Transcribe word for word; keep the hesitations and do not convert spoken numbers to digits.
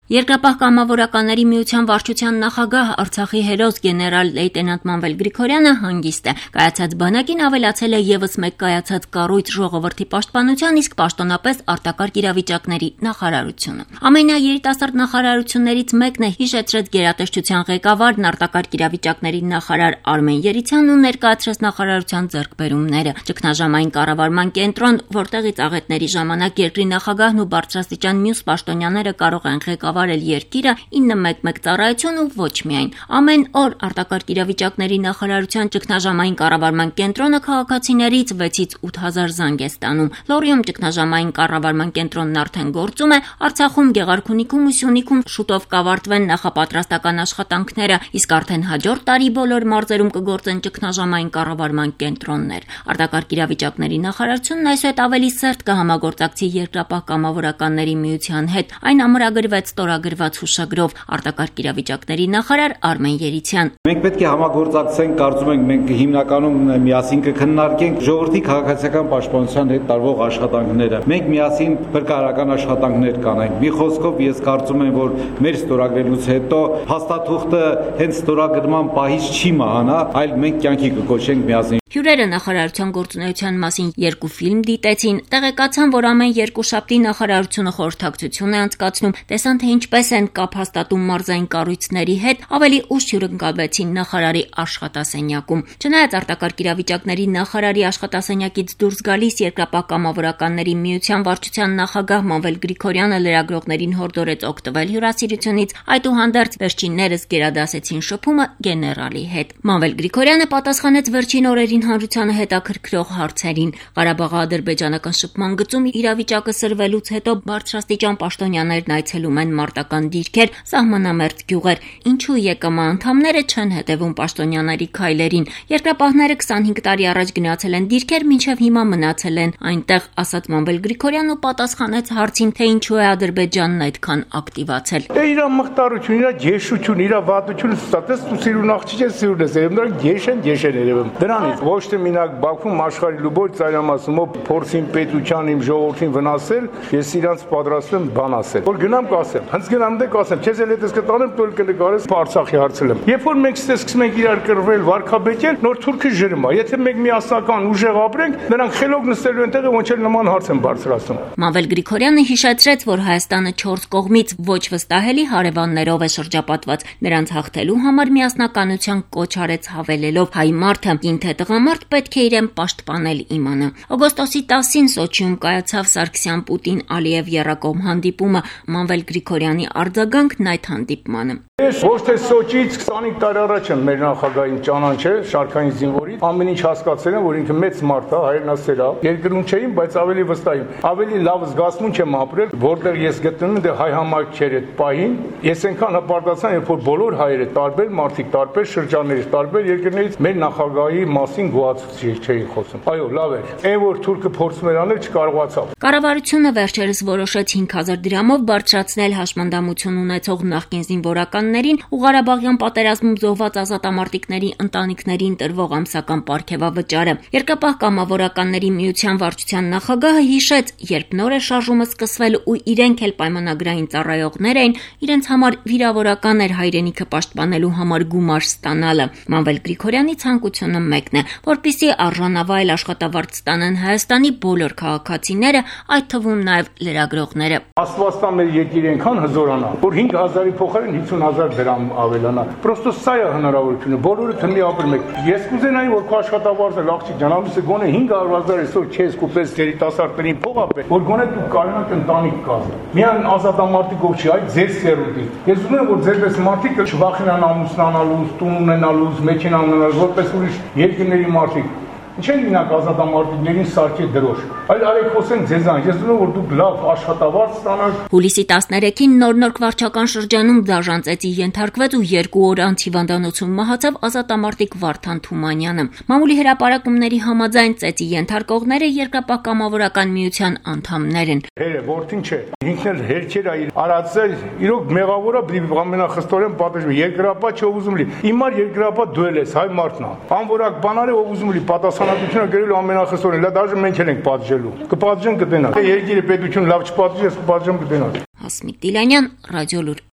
Երկրապահ կամավորականների միության վարչության նախագահ Արցախի հերոս գեներալ լեյտենանտ Մանվել Գրիգորյանը հանգիստ է։ Կայացած բանակին ավելացել է եւս մեկ կայացած կառույց ժողովրդի պաշտպանության, իսկ պաշտոնապես արտակարգ իրավիճակների նախարարությունը։ Ամենաերիտասարդ նախարարություններից մեկն է, հիշեցրեց գերատեսչության ղեկավարն արտակարգ իրավիճակների նախարար Արմեն Երիցյանն ու ներկայացրեց նախարարության ձեռքբերումները։ Ճգնաժամային կառավարման կենտրոն, որտեղից աղետների ժամանակ երկրի նախագահն ու բարձրաստիճան մյուս պաշտոնյաները կարող են ղեկավարել երկիրը, ինը մեկ մեկ ծառայություն ու ոչ միայն։ Ամեն օր արտակարգ իրավիճակների նախարարության ճգնաժամային կառավարման կենտրոնը քաղաքացիներից վեցից ութ հազար զանգ է ստանում։ Լոռիում ճգնաժամային կառավարման կենտրոնն արդեն գործում է, Արցախում, Գեղարքունիքում ու Սյունիքում շուտով կավարտվեն նախապատրաստական աշխատանքները, իսկ արդեն հաջորդ տարի բոլոր մարզերում կգործեն ճգնաժամային կառավարման կենտրոններ։ Արտակարգ իրավիճակների նախարարությունն այսուհետ ավելի սերտ կհամագործակցի Երկրապահ կամավորականների միության հետ։ Այն ամրագրվեց ստորագրված հուշագրով արտակարգ իրավիճակների նախարար Արմեն Երիցյան։ Մենք պետք է համագործակցենք, կարծում ենք մենք հիմնականում միասին կքննարկենք ժողովրդի քաղաքացիական պաշտպանության հետ տարվող աշխատանքները։ Մենք միասին փրկարարական աշխատանքներ կանենք։ Մի խոսքով ես կարծում եմ, որ մեր ստորագրելուց հետո փաստաթուղթը հենց ստորագրման պահից չի մահանա, այլ մենք կյանքի կկոչենք միասին։ Հյուրերը նախարարության գործունեության մասին երկու ֆիլմ դիտեցին, տեղեկացան, որ ամեն երկուշաբթի նախարարությունը խորհրդակցություն է անցկացնում, տեսան, թե ինչպես են կապ հաստատում մարզային կառույցների հետ, ավելի ուշ հյուրընկալվեցին նախարարի աշխատասենյակում։ Չնայած արտակարգ իրավիճակների նախարարի աշխատասենյակից դուրս գալիս Երկրապահ կամավորականների միության վարչության նախագահ Մանվել Գրիգորյանը լրագրողներին հորդորեց օգտվել հյուրասիրությունից, այդուհանդերձ վերջիններս գերադասեցին շփումը գեներալի հետ։ Մանվել Գրիգորյանը պատասխանեց վերջին օրերին հանրությանը հետաքրքրող հարցերին։ Ղարաբաղի-ադրբեջանական շփման գծում իրավիճակը սրվելուց հետո բարձրաստիճան պաշտոնյաներն այցելում են մարտական դիրքեր, սահմանամերձ գյուղեր։ Ինչու ԵԿՄ անդամները չեն հետևում պաշտոնյաների քայլերին։ Երկրապահները քսանհինգ տարի առաջ գնացել են դիրքեր, մինչև հիմա մնացել են այնտեղ, ասաց Մանվել Գրիգորյանն ու պատասխանեց հարցին, թե ինչու է Ադրբեջանն այդքան ակտիվացել։ Դե իր մխտարություն, իր ջեշություն, իր վատությունը ստատես ու սիրուն աղջիկ է սիրուն է, նրանք ջեշ են, ջեշ են երևում։ Դրանից ոչ թե մինակ Բաքվում աշխարհի լուբոյ ծայրամասում փորձին պետության իմ ժողովրդին վնասել, ես իրանց պատրաստ եմ բան ասել։ Որ գնամ կասեմ, հենց գնամ դե կասեմ, քեզ էլ էս կտանեմ, դու էլ կնկարես Արցախի հարցը։ Երբ որ մենք սկսում ենք իրար կռվել, վարկաբեկել, նոր թուրքը ջրում է։ Եթե մենք միասնական ուժեղ ապրենք, նրանք խելոք նստելու են տեղը, ոնց էլ նման հարց են բարձրացնում։ Մանվել Գրիգորյանը հիշեցրեց, որ Հայաստանը չորս կողմից ոչ վստահելի հարևաններով է շրջապատված։ Նրանց հաղթելու համար միասնականության կոչ արեց հավելելով. հայ մարդը, կին թե տղամարդ պետք է իրեն պաշտպանել իմանը։ Օգոստոսի տասին Սոչիում կայացավ Սարգսյան-Պուտին-Ալիև եռակողմ հանդիպումը, Մանվել Գրիգորյանի արձագանքն այդ հանդիպմանը։ Ես ոչ թե Սոչիից քսանհինգ տարի առաջ եմ մեր նախագահին ճանաչել, շարքային զինվորից, ամեն ինչ հասկացել եմ, որ ինքը մեծ մարդ է, հայրենասեր է, երկրում չէին, բայց ավելի վստահ եմ։ Ավելի լավ զգացմունք եմ ապրել, որտեղ ես գտնվում եմ դե հայ համայնքեր այդ պահին, ես այնքան հպարտացա, երբ որ բոլոր հայերը տարբեր մարդիկ, տարբեր շրջաններից, տարբեր երկրներից մեր նախագահի մասին գոհացուցիչ չէին խոսում։ Այո, լավ էր։ Այն որ թուրքը փորձում էր անել, չկարողացավ։ Կառավարությունը վերջերս որոշեց հինգ հազար դրամով բարձրացնել հաշմանդամություն ունեցող նախկին զինվորականներին ու Ղարաբաղյան պատերազմում զոհված ազատամարտիկների ընտանիքներին տրվող ամսական պարգևավճարը։ Երկրապահ կամավորականների միության վարչության նախագահը հիշեց, երբ նոր է շարժումը սկսվել ու իրենք էլ պայմանագրային ծառայողներ էին, իրենց համար վիրավորական էր հայրենիքը պաշտպանելու համար գումար ստանալը։ Մանվել Գրիգորյանի ցանկությունը մեկն է, որպեսզի արժանավայել աշխատավարձ ստանան Հայաստանի բոլոր քաղաքացիները, այդ թվում նաև լրագրողները։ Աստվածտա մեր երկիրը այնքան հզորանա, որ հինգ հազարի փոխարեն հիսուն հազար դրամ ավելանա։ Պրոստո սա է հնարավորությունը, բոլորը թմի ապրում եք։ Ես կուզենայի, որ քո աշխատավարձը աղջիկ ջան, ամիսը գոնե հինգ հազար այսօր քեզ կուպես երիտասարդներին փող ապե, որ գոնե դու կարողանաք ընտանիք կազմել։ Միայն ազատամարտիկով չի, այլ ձեր սերունդի։ Ես ուզում եմ, որ ձերպես մարդիկ չվախենան ամուսնանալուց, տուն ունենալուց, մեքենա ունենալուց, որպես ուրիշ երկրների մարդիկ։ Ինչեն մինակ ազատամարտիկներին սարքե դրոշ։ Այլ արեք խոսենք ձեզանից, ես ուզում եմ, որ դուք լավ աշխատավարձ ստանաք։ Հուլիսի տասներեքին նոր-նոր վարչական շրջանում դաժան-ծեծի ենթարկվեց ու երկու օր անց հիվանդանոցում մահացավ ազատամարտիկ Վարդան Թումանյանը։ Մամուլի հրապարակումների համաձայն ծեծի ենթարկողները Երկրապահ կամավորական միության անդամներ են։ Հերը որդին չէ, ինքն էլ հերքեր է արածել, իրոք մեղավոր է, ամենախստորեն պատժվում։ Երկրապահ չի ով ուզում լի։ Իմար երկրապահ դու ես, հայ մարդն է։ Անորակ բաներ ով ուզում լի պատասխանատվությունը գրելու ամենախստորեն, լա դաժե մենք ենք պատժելու։ Կպատժեն կտենանք։ Երկիրը պետություն լավ չպատժի, ես կպատժեմ կտենանք։ Հասմիկ Դիլանյան, Ռադիոլուր։